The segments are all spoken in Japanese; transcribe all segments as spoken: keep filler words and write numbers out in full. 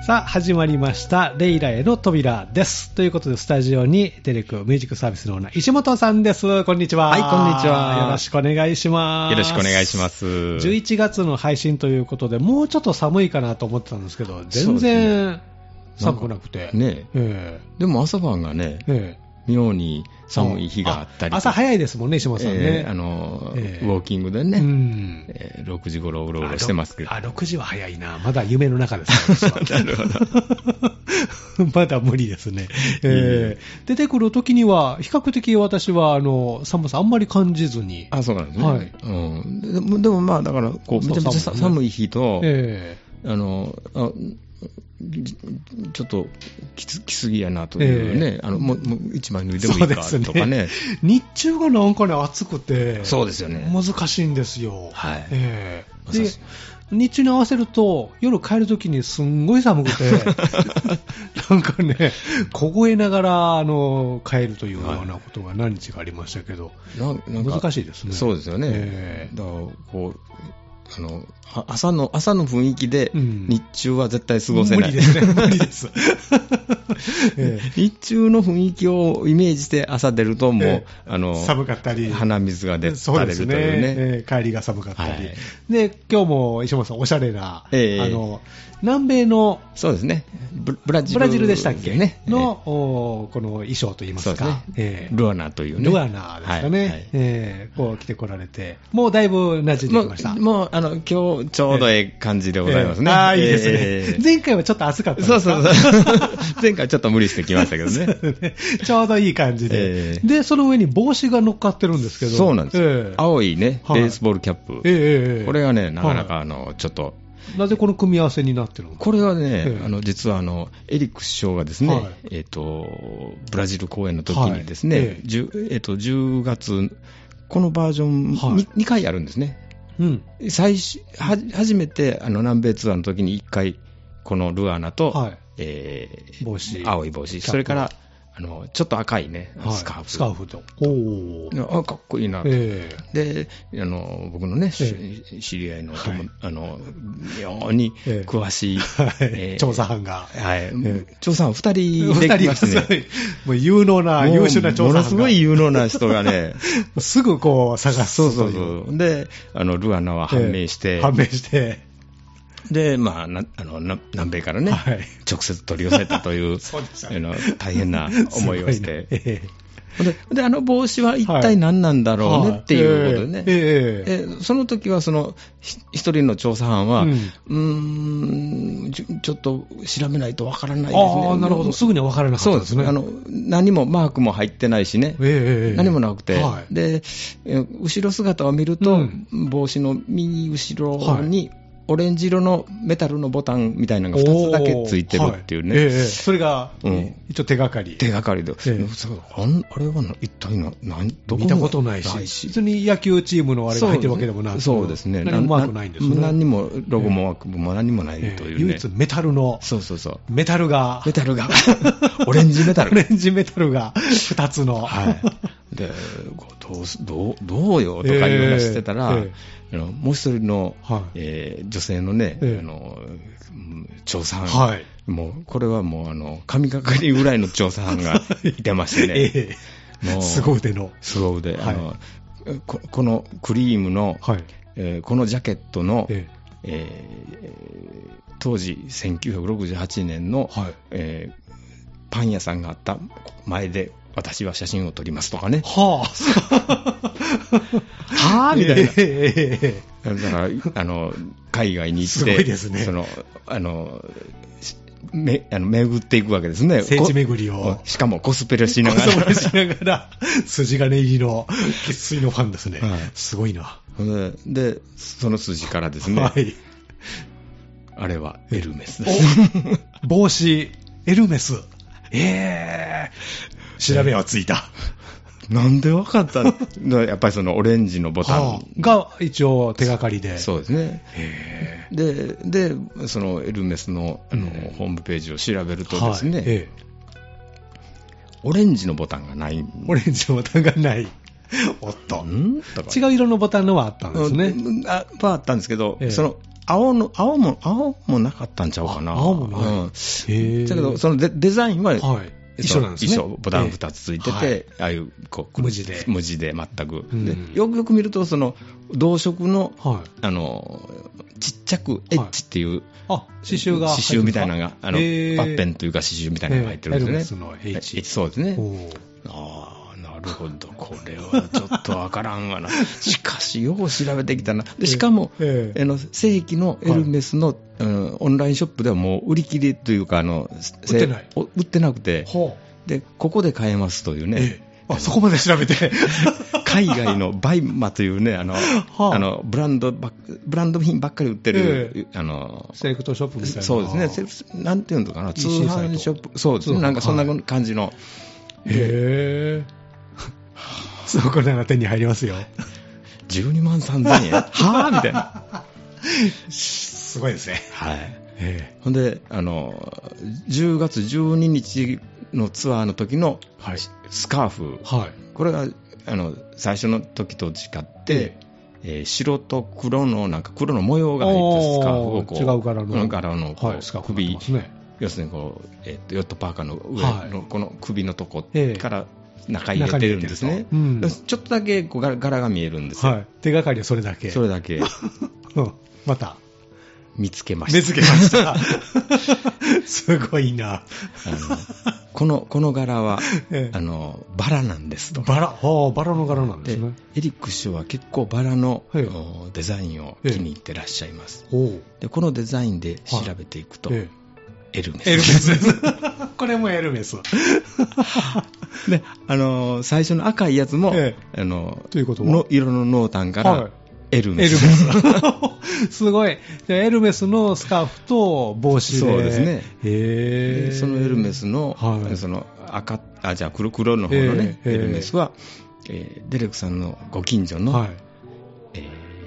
さあ始まりましたレイラへの扉です。ということでスタジオにデレクミュージックサービスのオーナー石本さんです。こんにちは。 はい、こんにちは。 よろしくお願いします。 よろしくお願いします。 じゅういちがつの配信ということでもうちょっと寒いかなと思ってたんですけど全然寒くなくてね、 えー、 でも朝晩がね、えー妙に寒い日があったり、 朝早いですもんね、石本さんね、 えーあのえー、ウォーキングでね、うんえー、ろくじ頃うろうろしてますけど、 あ、ろくじは早いな、まだ夢の中ですからなるほどまだ無理ですね、えー、出てくる時には比較的私はあの寒さあんまり感じずに、 あ、そうなんですね、 はいうん、で, もでもまあだからこうめちゃめちゃ寒い日と、えー、あのあちょっときつきすぎやなというね、えー、あのもうもう一枚脱いでもいいかとか ね, ね日中がなんかね暑くてそうですよね難しいんですよ、 はいえー、で日中に合わせると夜帰るときにすんごい寒くてなんかね凍えながらあの帰るというようなことが何日かありましたけど、はい、な難しいですね。 そうですよね、えー、だからこうあの朝の朝の雰囲気で日中は絶対過ごせない、 うん、無理ですね無理です、 えー、日中の雰囲気をイメージして朝出るともう、えー、 あの寒かったり鼻水が出たれるというね、 えー、帰りが寒かったり、はい、で今日も石本さんおしゃれな、えー、あの南米のそうですね ブ, ブラジルブラジルでしたっけ、 ね、 の、えー、この衣装といいますか、 ねえー、ルアナというねルアナですかね、はいはい、えー、こう来てこられてもうだいぶ馴染んできました。 もう、もうあの今日ちょうどええ感じでございますね、 えー、ああいいですね、えー、前回はちょっと暑かったですか。 そうそうそう前回ちょっと無理してきましたけど ね, ねちょうどいい感じで、えー、でその上に帽子が乗っかってるんですけど、 そうなんですよ、えー、青いねベースボールキャップ、 えー、 これがねなかなかあの、はい、ちょっとなぜこの組み合わせになってるのか。 これはね、ええ、あの実はあのエリック首相がですね、はい、えーと、ブラジル公演の時にですね、はい、えーえー、とじゅうがつこのバージョン 2,、はい、にかいあるんですね、うん、最初は初めてあの南米ツアーの時にいっかいこのルアナと、はい、えー、帽子青い帽子それからあのちょっと赤いね、はい、スカーフスカーフとおあかっこいいなと、えー、であの僕のね、えー、知り合いの、はい、あの妙に詳しい、えーえー、調査班が、 はいえー、調査班ふたりできましてねもう有能な優秀な調査班がものすごい有能な人がねすぐこう探すそうそうそうであのルアナは判明して、 えー、判明してで、まあ、なあのな南米からね、はい、直接取り寄せたというそうでした、ね、あの大変な思いをして、えー、で, であの帽子は一体何なんだろうね、はい、っていうことでね、えーえー、その時はその一人の調査班は、うん、うーんちょ、ちょっと調べないとわからないですね。 あなるほど、すぐにはわからなかったですね。 そうですね、あの何もマークも入ってないしね、えー、何もなくて、はい、で後ろ姿を見ると、うん、帽子の右後ろに、はいオレンジ色のメタルのボタンみたいなのがふたつだけついてるっていうね、はいええ、それが、うん、一応手がかり手がかりで、ええ、あれは一体な何どこ見たことないし別に野球チームのあれが入ってるわけでもなくそうですね何もマークないんですね何にもロゴもマークも何もないというね、 ええ、唯一メタルのそうそうそうメタルがメタルがオレンジメタルオレンジメタルがふたつのはいでどうどうどうよとかいう話してたら、ええ、もう一人の、はいえー、女性のね、ええ、あの調査班、はい、もうこれはもうあの神がかりぐらいの調査班がいてましてね、ええ、もう凄腕の凄腕、はい、あの こ, このクリームの、はいえー、このジャケットの、えええー、当時せんきゅうひゃくろくじゅうはちねんの、はいえー、パン屋さんがあった前で私は写真を撮りますとかね。 はあ。はあみたいな。えー、だからあの海外に行ってすごいですね。 そのあのめあの巡っていくわけですね。 聖地巡りを。 しかもコスプレしながら。 コスプレしながら筋金入りの生粋のファンですね。はい、すごいな。 でその筋からですね。はい。あれはエルメスです。 帽子エルメス。えー、調べはついた。 なんでわかったのやっぱりそのオレンジのボタン、はあ、が一応手がかりで。 そうですね。へで、で、そのエルメスの、あの、うん、ホームページを調べるとですね、はいええ、オレンジのボタンがない。 オレンジのボタンがない。おっと。ん違う色のボタンのはあったんですね。 あ、はあったんですけど、ええ、その青の、青も、青もなかったんちゃうかな。 青もない。うん、 へぇ。だけど、そのデデザインは、はい、 一緒なんですね。 一緒、ボタンふたつついてて、はい、ああいう、こう、 無地で。 無地で全く。 うん、 でよくよく見ると、その、同色の、 はい、 あの、ちっちゃくエッジっていう、はい、 あ、刺繍が。 刺繍みたいなのが、あの、ワッペンというか刺繍みたいなのが入ってるんですね。 エルメスの H。 そうですね。ああ。なるほど、これはちょっとわからんわな。しかし、よう調べてきたな。でしかも、ええ、あの正規のエルメスの、はい、うん、オンラインショップではもう売り切りというか、あの売ってない売ってなくて、で、ここで買えますというね。 ええ、あ、そこまで調べて。 海外のバイマというね、あの、はあ、あのブランドば、ブランド品ばっかり売ってる、ええ、あのセレクトショップみたいな。 そうですね。なんていうのかな、通販ショップ。そうですね。なんかそんな感じの。はい、 へー。そこなら手に入りますよ。 じゅうにまんさんぜんえんはぁみたいな。 すごいですね。 はい。えー、ほんで、あの、じゅうがつじゅうににちのツアーの時のスカーフ。はい。これが、あの、最初の時と違って、えー、白と黒の、なんか黒の模様が入ったスカーフをこう、 違う柄の。 柄のこう、はい、スカーフ首、ね、要するにこう、えー、ヨットパーカーの上のこの首のとこから、中入れてるんですね。うん、ちょっとだけこう柄が見えるんですよ。はい、 手がかりはそれだけ。 それだけ。 うん、また見つけました。 見つけました。すごいな。あのこのこの柄は、ええ、あのバラなんですと。 バラ、はあ、バラの柄なんですね。でエリック師匠は結構バラの、ええ、デザインを気に入ってらっしゃいます。ええ、でこのデザインで調べていくと。はい、ええエルメス。 エルメスです。これもエルメス。 で、あのー、最初の赤いやつも、ええ、あのー、 ということはの色の濃淡から、はい、エルメス。 エルメス。すごい。じゃあエルメスのスカーフと帽子で。 そうですね。 へー。そのエルメスの、はい、その赤、あ、じゃあ黒黒の方のね、エルメスは、えー、デレクさんのご近所の、はい、え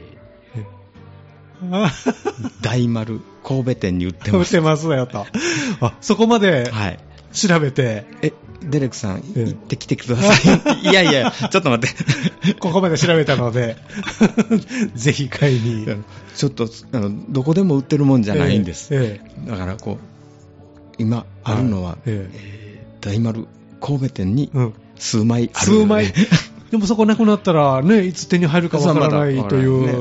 ー、大丸神戸店に売ってます。 売ってますよと。あ、そこまで調べて。 はい、え、デレクさん、行ってきてください。いやいや、ちょっと待って。 ここまで調べたので、ぜひ買いに。 ちょっとあの、どこでも売ってるもんじゃないんです。えええ、だからこう、今あるのは、はい、ええー、大丸神戸店に数枚ある、 数枚。でもそこなくなったら、ね、いつ手に入るかわからないという、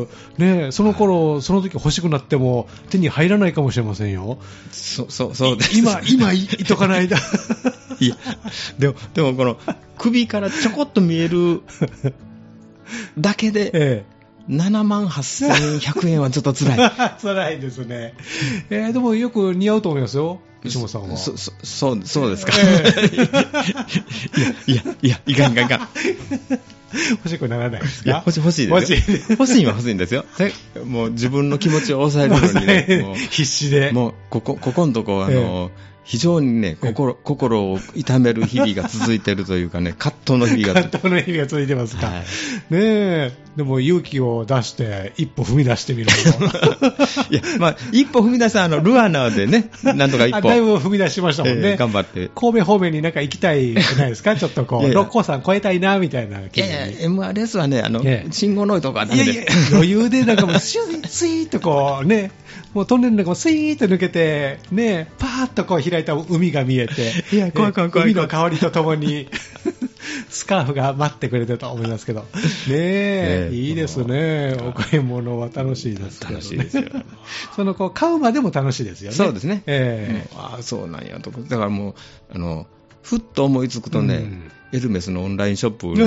ねね、その頃、その時欲しくなっても手に入らないかもしれませんよ。 そ、そ、そうです。 今、今言いとかないだ。 いや、でも、でもこの首からちょこっと見えるだけで、ええ、ななまんはっせんひゃくえんはちょっと辛い。 辛いですね。えー、でもよく似合うと思いますよ、石本さんは。 そ、そ、そう、そうですか。えー、いや、いや、いや、いかんいかんいかん。 欲しくならないですか？ いや、欲しい、欲しいですよ。欲しい。欲しいは欲しいんですよ。もう自分の気持ちを抑えるのにね、もう必死で。 もう、ここ、ここのとこ、あの、えー非常にね、心、心を痛める日々が続いているというかね、葛藤の日々が。 葛藤の日々が続いてますか。はい、ねえ。でも勇気を出して、一歩踏み出してみるいや、まあ、一歩踏み出した、あの、ルアナーでね、なんとか一歩。 だいぶ踏み出しましたもんね。 えー、頑張って。 神戸方面になんか行きたいじゃないですか、ちょっとこう、六甲山越えたいな、みたいな。いやいや、エムアールエス はね、あの、信号のいとこはダメです。いやいや、 余裕でなんかもう、スイーッとこう、ね、もうトンネルの中もスイーッと抜けて、ね、パーッとこう開いた海が見えて、 いや、怖い怖い怖い。 海の香りとともに、スカーフが待ってくれてると思いますけど。ねえ、いいですね。お買い物は楽しいですけど、ね。 楽しいですよ。 そのこう買うまでも楽しいですよね。 そうですね。 えー、ああ、そうなんやと。だからもう、あの、ふっと思いつくとね、うん、エルメスのオンラインショップ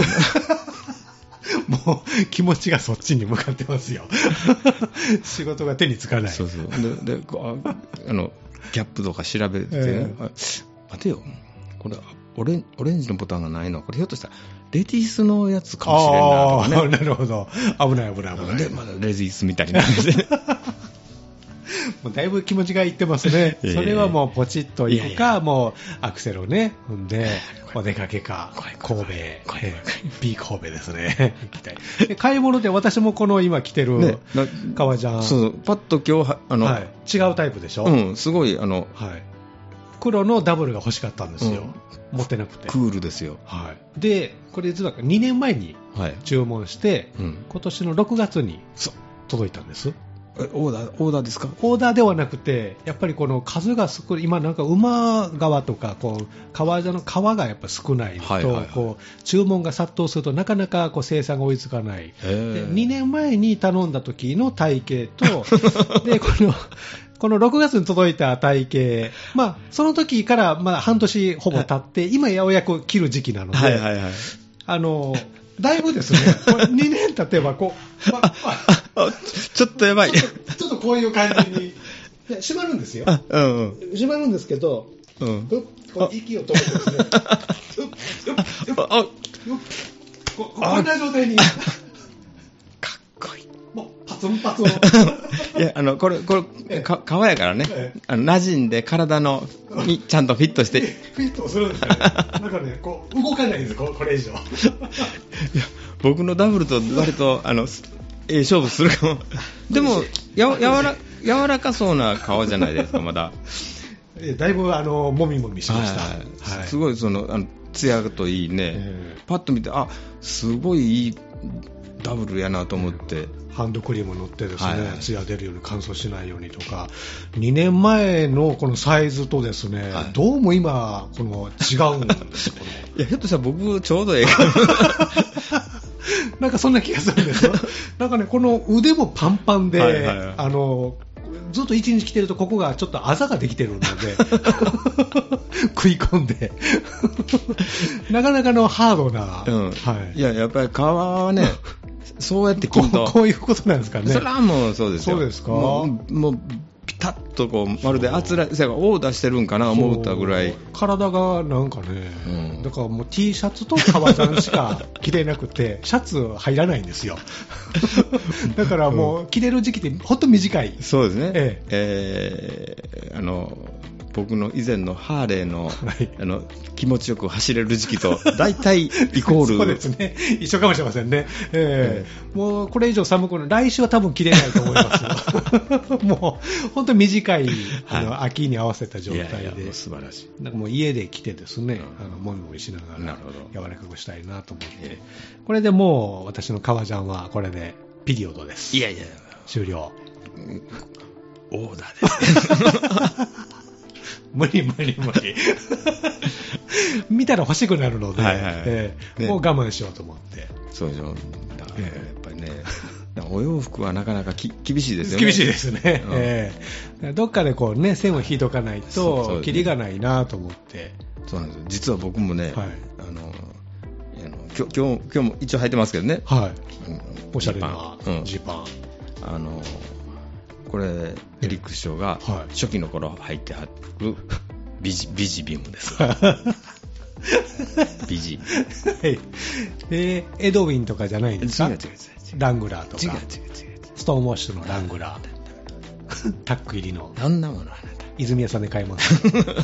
もう気持ちがそっちに向かってますよ。仕事が手につかない。 そうそう。で、であの、ギャップとか調べて、ね、えー、待てよ。これオレン、オレンジのボタンがないのこれひょっとしたらレディースのやつかもしれんなとかね。 なるほど。危ない危ない危ない。 で、まだレディースみたいな感じで。 もうだいぶ気持ちがいってますね。それはもうポチッといくか、いやいやもうアクセルをね、踏んで、お出かけか、神戸、B 神戸ですね。行きたい。買い物で私もこの今着てる革ジャン。 そう、パッと今日、あの、はい、 違うタイプでしょ？ うん、すごい、あの、はい。 黒のダブルが欲しかったんですよ。うん、持ってなくて。 クールですよ。 はい。で、これ実はにねんまえに注文して、はい、うん、今年のろくがつに届いたんです。 オーダー、オーダーですか？ オーダーではなくて、やっぱりこの数が少ない、今なんか馬川とかこう川座の川がやっぱ少ないのと、はいはいはい、こう注文が殺到するとなかなかこう生産が追いつかない。でにねんまえに頼んだ時の体型とでこのこのろくがつに届いた体型、まあ、その時からまあ半年ほぼ経って、はい、今ようやく切る時期なので、はいはいはい、あのだいぶですね、これにねん経てばこう、まあ、ちょっとやばい。 ちょっと、ちょっとこういう感じに、閉まるんですよ。うんうん、閉まるんですけど、うん、こう息を止めてですね、こんな状態に。パツンパツンいや、あの、これ、これ、か、皮やからね、ええ、あの、馴染んで体のにちゃんとフィットして。 フィットするんですよね。なんかね、こう、動かないんですこ、これ以上。いや、 僕のダブルと割と、あの、ええ勝負するかも。でも、や、やわら、柔らかそうな皮じゃないですか、まだ。 だいぶ、あの、もみもみしました。 はいはい、すごい、その、あの、ツヤといいね、えー、パッと見て、あ、すごいいいダブルやなと思って。 ハンドクリーム塗ってですね、はい、ツヤ出るように乾燥しないようにとか、にねんまえのこのサイズとですね、はい、どうも今この違うんですよ。 いや、ひょっとしたら僕ちょうどええかも。 なんかそんな気がするんですよ。なんかね、この腕もパンパンで、はいはいはい、あのずっと一日着てるとここがちょっとあざができてるので食い込んでなかなかのハードな、 うんはい、いややっぱり皮はねそうやって切るとこ, こういうことなんですかね。 それはもうそうですよ。 そうですか。 もう、もうピタッとこうまるであつらいオーダーしてるんかな思ったぐらい体がなんかね、うん、だからもう T シャツと革ジャンしか着れなくてシャツ入らないんですよ。だからもう着れる時期ってほんと短い。 そうですね、えええー、あの僕の以前のハーレー の,、はい、あの気持ちよく走れる時期と大体イコールそうですね、一緒かもしれませんね、えー、もうこれ以上寒くない、来週は多分着れないと思いますよ。もう本当に短い、あの、はい、秋に合わせた状態で、いやいや素晴らしい。 なんかもう家で着てですね、うん、あのもみもみしながら柔らかくしたいなと思って、これでもう私の革ジャンはこれでピリオドです。 いやいや終了。 オーダーです。 無理無理無理見たら欲しくなるので、はいはいはいえーね、もう我慢しようと思って。 そうでしょ。だからやっぱりね、お洋服はなかなかき厳しいですよね。 厳しいですね、うんえー、どっかでこうね線を引いとかないとキリがないなと思って。 そうなんですよ。実は僕もね、はい、あのあの今日今日今日も一応履いてますけどね、 はい、うん、おしゃれなジーパン、 うん、あのこれエリック師匠が初期の頃履いてはるビジ、ビジビームです。ビジ、 はい、えー、エドウィンとかじゃないんですか？ 違う違う違う違う、 ラングラーとか。 違う違う違う、 ストーンウォッシュのラングラータック入りのどんなものあなた泉屋さんで買います。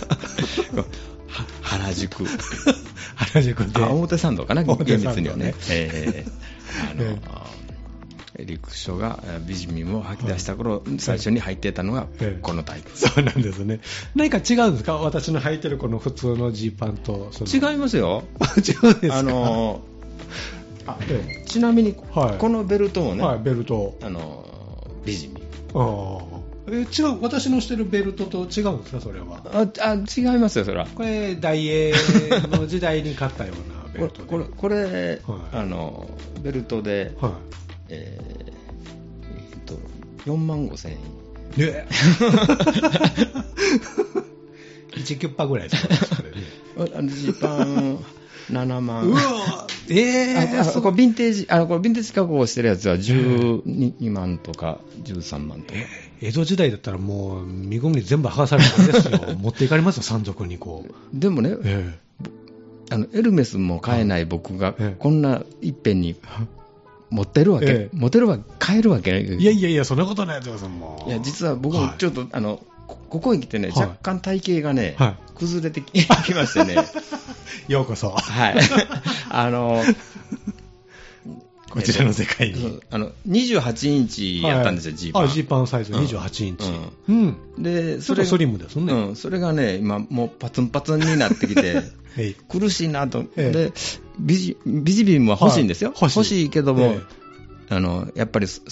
原宿原宿で、 あ、表参道かな、厳密にはね、えー、あの、えーエリック師匠がビジミムを吐き出した頃、はい、最初に履いてたのがこのタイプ、 はい、そうなんですね。何か違うんですか、私の履いてるこの普通のジーパンと。その違いますよ。 違うんですか。 あのあ、ええ、ちなみに、はい、このベルトもね、 はい、ベルト、 あのビジミム、 あえ違う、私のしてるベルトと違うんですか、それは。 ああ違いますよ、それは。 これ大英の時代に買ったようなベルトでこれ、これ、はい、あのベルトで、はい、えーえー、とよんまんごせんえん。 ねいちキュッパぐらいですかね、それね。 ジーパンななまん。 うわえー、 ああこれヴィンテージ、あのこれヴィンテージ加工してるやつはじゅうにまんとかじゅうさんまんとか、 えー、江戸時代だったらもう身ごもり全部剥がされたんですよ。持っていかれますよ、山賊にこう。 でもね、えー、あのエルメスも買えない僕がこんないっぺんに持ってるわけ、ええ、持てるわ買えるわけない。 いやいやいや、そんなことないですよ。もういや、実は僕もちょっと、はい、あのここに来てね、はい、若干体型がね、はい、崩れてきましてね。 ようこそ。 はい。あのこちらの世界に、 あのにじゅうはちインチやったんですよ、ジーパン。 あ、ジーパンサイズにじゅうはちインチ。うん。うん、で、それスリムですね。 うん。それがね、今もうパツンパツンになってきて、苦しいなと。で、ビジビジビームは欲しいんですよ。はい、欲しい。欲しいけども、あのやっぱり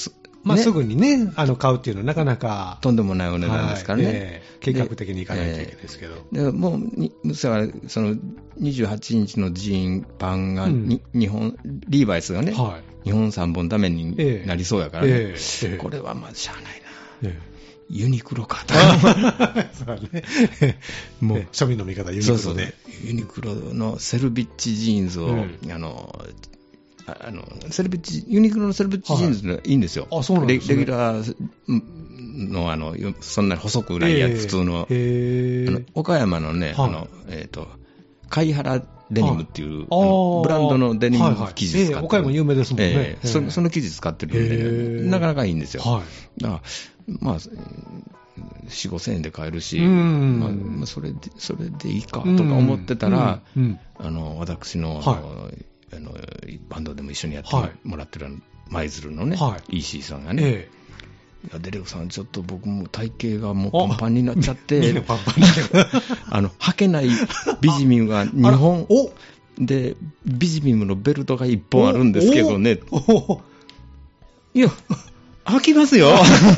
まあ、すぐにね、あの買うっていうのはなかなかとんでもないお値段ですからね、 はいえー、計画的にいかないといけないですけど、 で、えー、でもうにそのにじゅうはちインチのジーンパンが、うん、日本リーバイスがね、はい、日本さんぼんダメになりそうやからね、えーえー、これはまあしゃあないな、えー、ユニクロかとそうねもう庶民の味方ユニクロで、そうそうユニクロのセルビッチジーンズを、うん、あのあのセルビッチユニクロのセルビッチジーンズがいいんですよ、 はい、あそうなんですね、 レギュラーの、あのそんなに細くないやつ、えー、普通の、 えー、 あの岡山のね、はい、あのえーと貝原デニムっていう、あのブランドのデニム生地使ってる、はいはいえー、 岡山有名ですもんね、 えー、そ, その生地使ってるんで、なかなかいいんですよ、はい、だからまあよん、ごせんえんで買えるし、まあ、それでそれでいいかとか思ってたら、うんうん、あの私の、はい、あのバンドでも一緒にやってもらってる舞鶴のね、はい、イーシー さんがね、ええ、いやデレクさんちょっと僕も体型がもうパンパンになっちゃってパンパンにあの履けないビジミムがにほんでビジミムのベルトがいっぽんあるんですけどね、いや履きますよ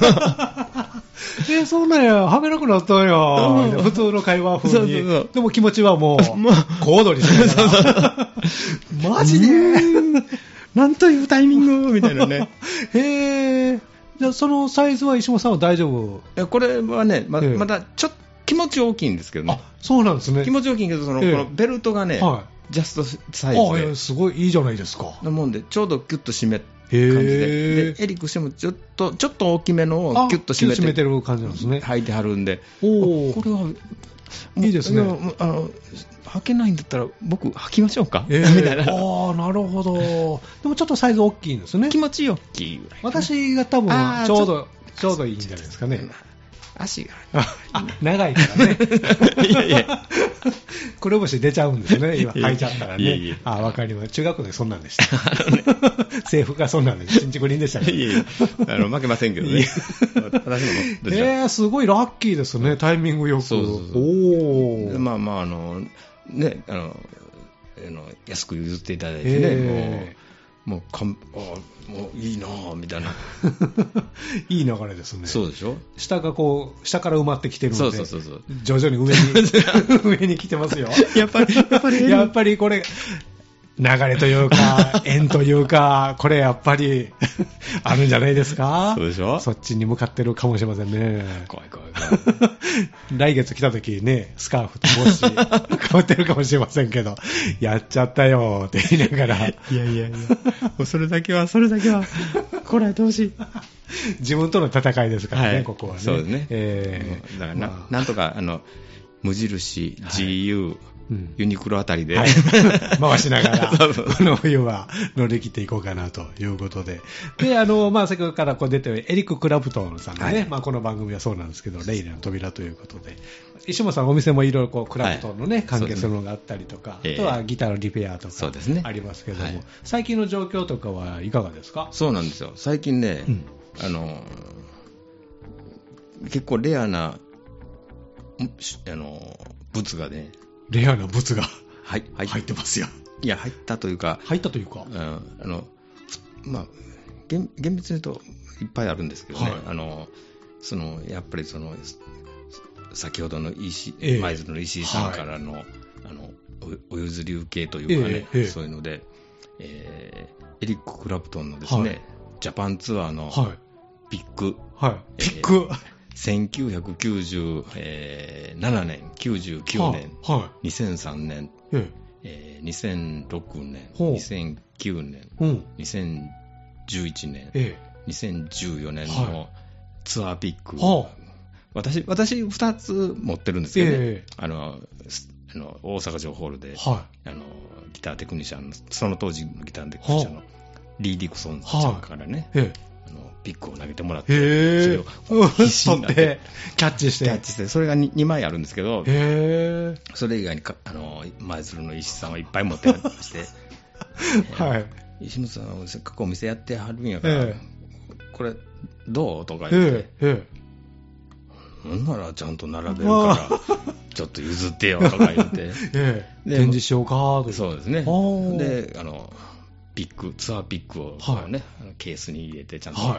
え、そうなんや、はめなくなったんや、普通の会話風に。そうそうそう、でも気持ちはもう、小躍りしてるからマジでなんというタイミングみたいなねへえ。じゃあそのサイズは石本さんは大丈夫？ いやこれはね ま, まだちょっと気持ち大きいんですけどね。 あ、そうなんですね。 気持ち大きいけどその、このベルトがね、はい、ジャストサイズで、 あ、すごいいいじゃないですか。 なもんでちょうどキュッと締め感じで、でエリックしてもちょっとちょっと大きめのをキュッと締めて、 締めてる感じなんですね。 履いてはるんで、 おこれはいいですね。 あの履けないんだったら僕履きましょうか、 えー、みたいな。ああ、なるほど。でもちょっとサイズ大きいんですね。 気持ちいい大きいぐらい。 私が多分ちょうどちょうどいいんじゃないですかね。 足があ長いからねいやいやくるぶし出ちゃうんですね今履いちゃったらね。いやいや、あ、わかります。中学でそんなんでした制服がそんなんで新築林でしたから、ね、いやいやあの負けませんけどね私もえー、すごいラッキーですね、タイミングよく。 そうそうそう、おー、まあまああのね、あのあの安く譲っていただいてね、えーもうかんあもういいなぁみたいないい流れですね。 そうでしょ。 下がこう下から埋まってきてるので、 そうそうそうそう、 徐々に上に上に来てますよ。 やっぱりやっぱりやっぱりこれ流れというか縁というか、これやっぱりあるんじゃないですか。 そうでしょ。 そっちに向かってるかもしれませんね。 怖い怖い怖い来月来た時ね、スカーフと帽子被ってるかもしれませんけど、やっちゃったよって言いながら、いやいやいや、もうそれだけはそれだけはこらえてほしい。 自分との戦いですからね、 はい、 ここはね。 そうですね、 えー、 だから な,、まあ、なんとかあの無印、はい、ジーユー、うん、ユニクロあたりで、 はい、回しながらそうそうこの冬は乗り切っていこうかなということで、であの、まあ、先ほどからこう出てるエリック・クラプトンさんのね、はい、まあ、この番組はそうなんですけど、レイレの扉ということで、石本さんお店もいろいろこうクラプトンの、ね、はい、関係するのがあったりとか、ね、あとはギターのリペアとかありますけども、ね、はい、最近の状況とかはいかがですか。 そうなんですよ、最近ね、うん、あの結構レアなあの物がね、 レアな物が、 はい、 入ってますよ。 いや、入ったというか、 入ったというか、 うん、あのまあ、厳密に言うといっぱいあるんですけどね、はい、あのそのやっぱりその先ほどの石、えー、舞鶴の石井さんからの、はい、あの お, お譲り受けというかね、えーえー、そういうので、えー、エリック・クラプトンのですね、はい、ジャパンツアーのピック、 はいはい、ピック、 えーせんきゅうひゃくきゅうじゅうななねん、きゅうじゅうきゅうねん、はあはあ、にせんさんねん、ええー、にせんろくねん、にせんきゅうねん、うん、にせんじゅういちねん、ええ、にせんじゅうよねんのツアーピック、はあ、私、私ふたつ持ってるんですけどね、ええ、あのあの大阪城ホールで、はあ、あのギターテクニシャンの、その当時のギターテクニシャンのリー・ディクソンさんからね、はあ、ええ、ピックを投げてもらって、それを必死になってキャッチして、 キャッチして、それが 2, にまいあるんですけど、へそれ以外にかあの舞鶴の石さんはいっぱい持ってありまして、はい、石本さん、せっかくお店やってはるんやから、これどうとか言って、なんならちゃんと並べるから、ちょっと譲ってよとか言って、 展示しようかと。 そうですね。で、あのピック、ツアーピックを、ね、はい、ケースに入れてちゃんと、はい、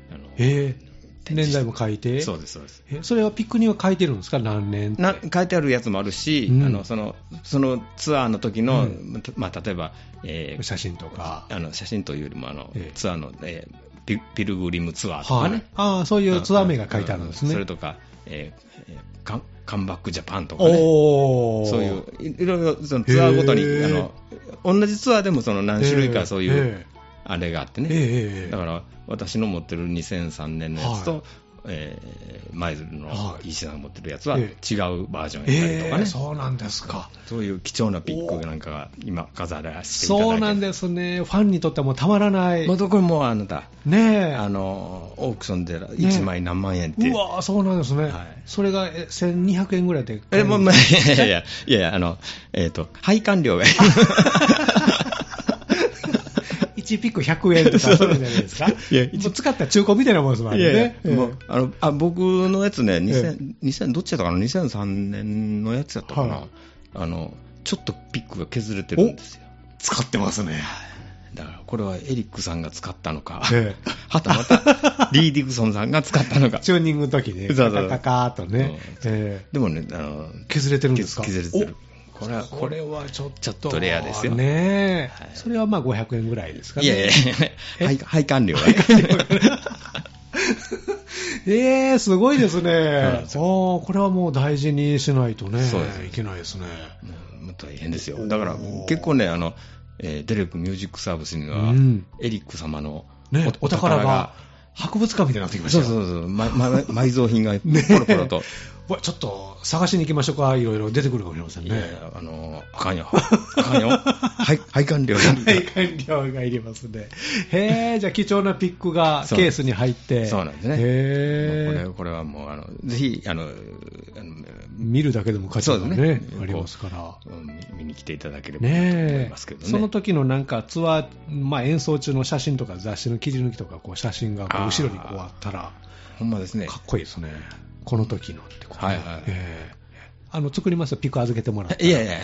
あのえー、年代も書いて。 そうですそうです。 えそれはピックには書いてるんですか、何年って。 な書いてあるやつもあるし、うん、あのそのそのツアーの時の、うん、まあ、例えば、えー、 写真とかあの写真というよりもあの、 えー、 ツアーの、えー、ピ, ピルグリムツアーとかね、 はい、あそういうツアー名が書いてあるんですね。 それとか、えー、カ, カムバックジャパンとかね、おそういういろいろそのツアーごとにあの同じツアーでもその何種類かそういうあれがあってね、だから私の持ってるにせんさんねんのやつと、はい、えー、舞鶴の石井さんが持ってるやつは違うバージョンやったりとかね、 えー、そうなんですか。 そういう貴重なピックなんかが今飾らせていただいて、 そうなんですね。ファンにとってはもうたまらない。 まあ、これもうあなたねえ、 あのオークションでいちまい何万円って、ね、 うわそうなんですね、はい、それがせんにひゃくえんぐらいでえもう、まあ、いやいやいやいやいやあのえっ、ー、と配管料がいちピックひゃくえんとかそうじゃないですか。いやもう使った中古みたいなもんですもんね。いやいや、えー、もうあのあ僕のやつね にせん、にせんどっちやったかなにせんさんねんのやつやったかな、はい、あのちょっとピックが削れてるんですよ。 使ってますね。 だからこれはエリックさんが使ったのか、ええ、はたまたリー・ディクソンさんが使ったのかチューニングの時に、ね、カカカカーとね、ええ、でもねあの削れてるんですか。 削れてる。これはこれはちょっと、 ちょっとレアですよね、はい、それはまあごひゃくえんぐらいですかね。 いやいや配, 配管料えー、すごいですね。これはもう大事にしないとね、いけないですね。 もう大変ですよ。だから結構ねあのえー、デレックミュージックサービスには、うん、エリック様の お,、ね、 お宝が博物館みたいになってきましたよ。 そうそうそう、まま、埋蔵品がポロポロと、 ね、ちょっと探しに行きましょうか。いろいろ出てくるかもしれませんね。いやいやあのあかんよあかんよ配, 配管料が配管料がいりますね。へえ、じゃあ貴重なピックがケースに入ってそうなんですね。へこれこれはもうあのぜひあのあの見るだけでも価値が、ねね、ありますから見に来ていただければと思いますけどね。 その時のなんかツアー、まあ、演奏中の写真とか雑誌の切り抜きとかこう写真がこう後ろにこうあったらほんまですね、 かっこいいですね。この時のってこと、 ね、はいはい、 えー、あの作りますよ。ピック預けてもらって。 いやいや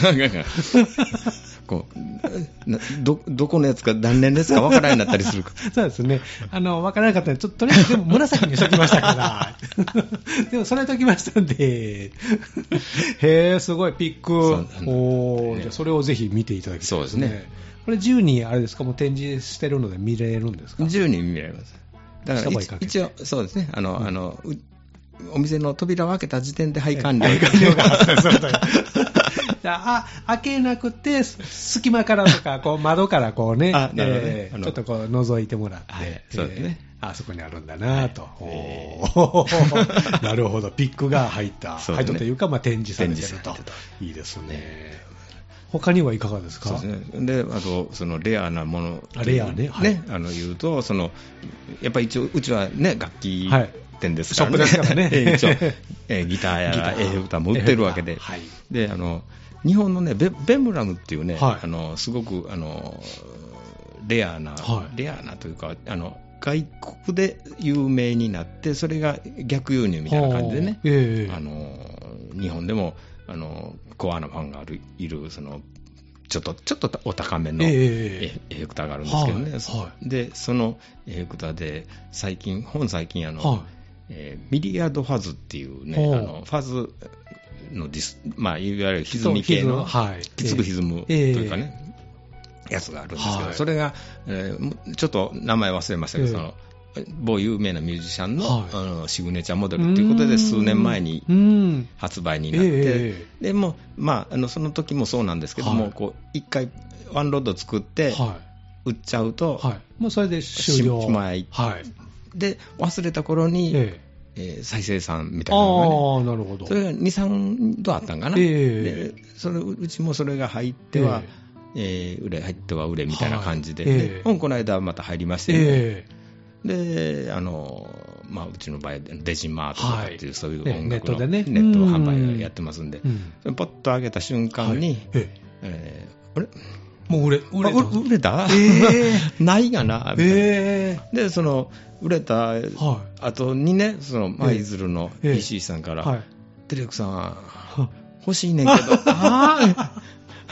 こう ど, ど, どこのやつか何年ですか分からないようになったりするそうですね。あの分からなかったらちょっととりあえずでも紫にしときましたからでもそれときましたんでへーすごいピックお、ね、じゃあそれをぜひ見ていただきたいですね。 そうですね。 これ自由にあれですか、もう展示してるので見れるんですか。 自由に見れます。だから一応そうですね、あの、うん、あのお店の扉を開けた時点で配管料が発生するというあ開けなくて隙間からとかこう窓からこうね、あ、なるほどね、えー、ちょっとこう覗いてもらって、はい、 そうですね、 えー、あそこにあるんだなと、はい、おなるほど、ピックが入った、ね、入ったというか、まあ、展示されてるといいですね。他にはいかがですか。 そうですね。で、あとそのレアなもの、 レアね、はい、 ね、あの言うとそのやっぱり一応うちはね楽器店ですからね、 はい、ショップですからね一応、えー、ギターやらエフェクターも売ってるわけで、はい、であの日本のね ベ, ベムラムっていうね、はい、あのすごくあのレアな、はい、レアなというかあの外国で有名になってそれが逆輸入みたいな感じでね、えー、あの日本でもあのコアなファンがあるいるそのちょっとちょっとお高めのエフェクターがあるんですけどね、えーはい、でそのエフェクターで最近本最近あの、はい、えー、ミリアードファズっていうね、あのファズのディス、まあ、いわゆる歪み系の、はい、きつく歪むというかね、えー、やつがあるんですけど、はい、それが、えー、ちょっと名前忘れましたけど、えー、その某有名なミュージシャン の,、はい、あのシグネチャーモデルということで数年前に発売になって、えー、でも、まあ、あのその時もそうなんですけども、はい、こう一回ワンロッド作って売っちゃうと、はい、 もうそれで終了しまい、はい、で忘れた頃に、えーえー、再生産みたいなのがね、 あ、なるほど、 それがに、さんどあったんかな、えー、でそれうちもそれが入っては、えーえー、売れ入っては売れみたいな感じで、はい、で、えー、この間また入りましてね、えーであのまあ、うちの場合デジマートとかっていう、はい、そういう音楽の、ね、ネット販売をやってますんで、うん、ポッと上げた瞬間に、はい、えー、あれもう売れ、売れた、 売れた、えー、ないがなみたいな、えー、でその売れた後にね、その舞鶴の石井さんから、えーはい、テレクさん欲しいねんけどあ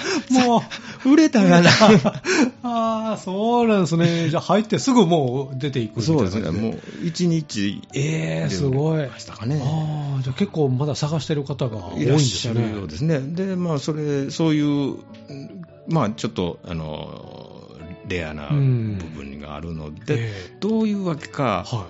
もう、 売れたがな。 ああ、そうなんですね。じゃあ入ってすぐもう出ていくみたいな。 そうですね。もういちにち。 ええー、すごい。 ましたかね。 ああ、じゃあ結構まだ探してる方が多いんですよね。 いらっしゃるようですね。で、まあ、それ、そういう、まあ、ちょっと、あの、レアな部分があるので、えー、どういうわけか、はい、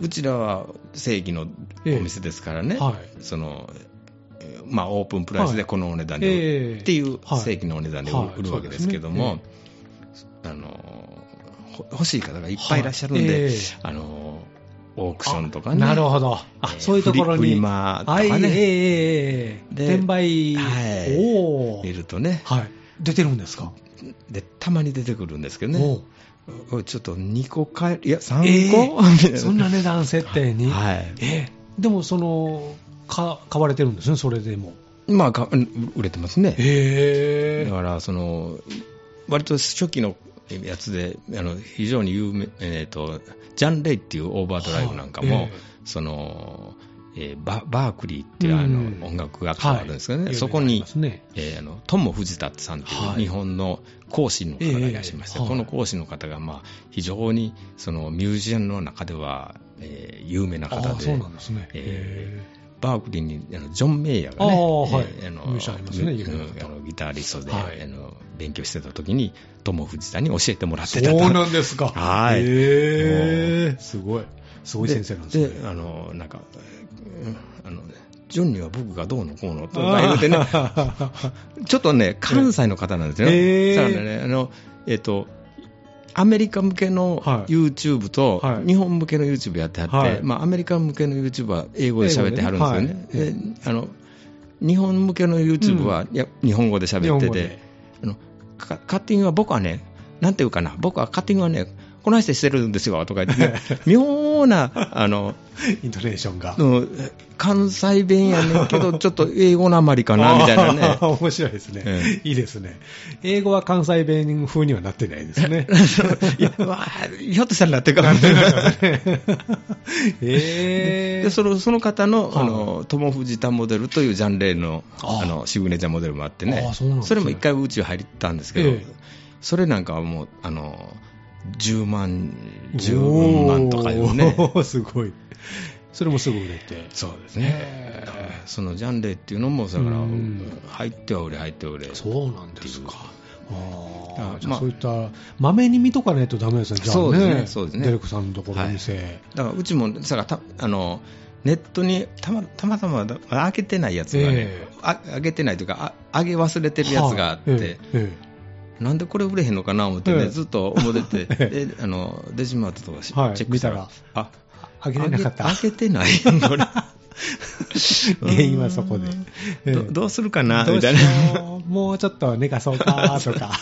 うちらは正規のお店ですからね、えーはい、その、まあ、オープンプライスでこのお値段で売る、はい、っていう正規のお値段で売るわけですけども、はいはいねえー、あの欲しい方がいっぱいいらっしゃるんで、はいえー、あのオークションとかね、 なるほど、あ、えー、そういうところにフリマとかね、はいえー、で転売、 はい、お見るとね、 はい、出てるんですか？ でたまに出てくるんですけどね、ちょっとにこ買え、いやさんこ、 えー、そんな値段設定に、 はいえー、でもそのか買われてるんですね、それでも。 まあ、か売れてますね。 へだからその割と初期のやつであの非常に有名、えー、とジャン・レイっていうオーバードライブなんかも、はい、そのえー、バ, バークリーっていうあの、うん、音楽学科があるんですけどね、はい、そこに、ねえー、あのトモ・藤田さんという日本の講師の方がいらっしゃいまして、はい、この講師の方が、まあ、非常にそのミュージシャンの中では、えー、有名な方で、 そうなんですね、 えーバークリーにあのジョン・メイヤーがね、 はいえー、あのミュージシャンいますね、 あのギタリストで、はい、あの勉強してた時にトモ・藤田に教えてもらってたと。そうなんですか。 はい。 へー、すごい。すごい先生なんですね。 で、であのなんかあのジョンには僕がどうのこうのとか言うてね、ちょっとね関西の方なんですよ。 えー、 さらにねあのえっ、ー、と。アメリカ向けの YouTube と日本向けの YouTube やってはって、はいまあ、アメリカ向けの YouTube は英語で喋ってはるんですよね、はい、であの日本向けの YouTube は、うん、いや日本語で喋ってて、あのカッティングは僕はね、なんていうかな、僕はカッティングはねこないしてしてるんですよとか言って、ね、妙なあのイントネーションが関西弁やねんけどちょっと英語なまりかなみたいなね面白いですね、ええ、いいですね。英語は関西弁風にはなってないですねいや、まあ、ひょっとしたらなってるかもしれないえー、でそのその方の、あの友藤田モデルというジャンルの、あのシグネチャーモデルもあってね、あ そ, ねそれも一回うち入ったんですけど、えー、それなんかはもうあのじゅうまん、じゅうまんとかいうね。 すごい。それもすぐ売れて。 そうですね。だからそのジャンレっていうのも、だから入っては売れ、入っては売れ。 そうなんですか。あじゃあ、まあ、そういったまめに見とかないとダメですね。じゃあね。そうですね。そうですね。デレクさんのところの店、はい。 だからうちもさたあのネットにたまたまたま開けてないやつがね、えー、開けてないというかあ開け忘れてるやつがあって。はあえーえーなんでこれ売れへんのかな思ってね、ええ、ずっと思ってて、ええ、であのデジマートとか、はい、チェックしたら、 あ、開けてなかった。 開けてないこれ原因はそこで、 ええ、ど, どうするかなみたいな。 もうちょっと寝かそうかとか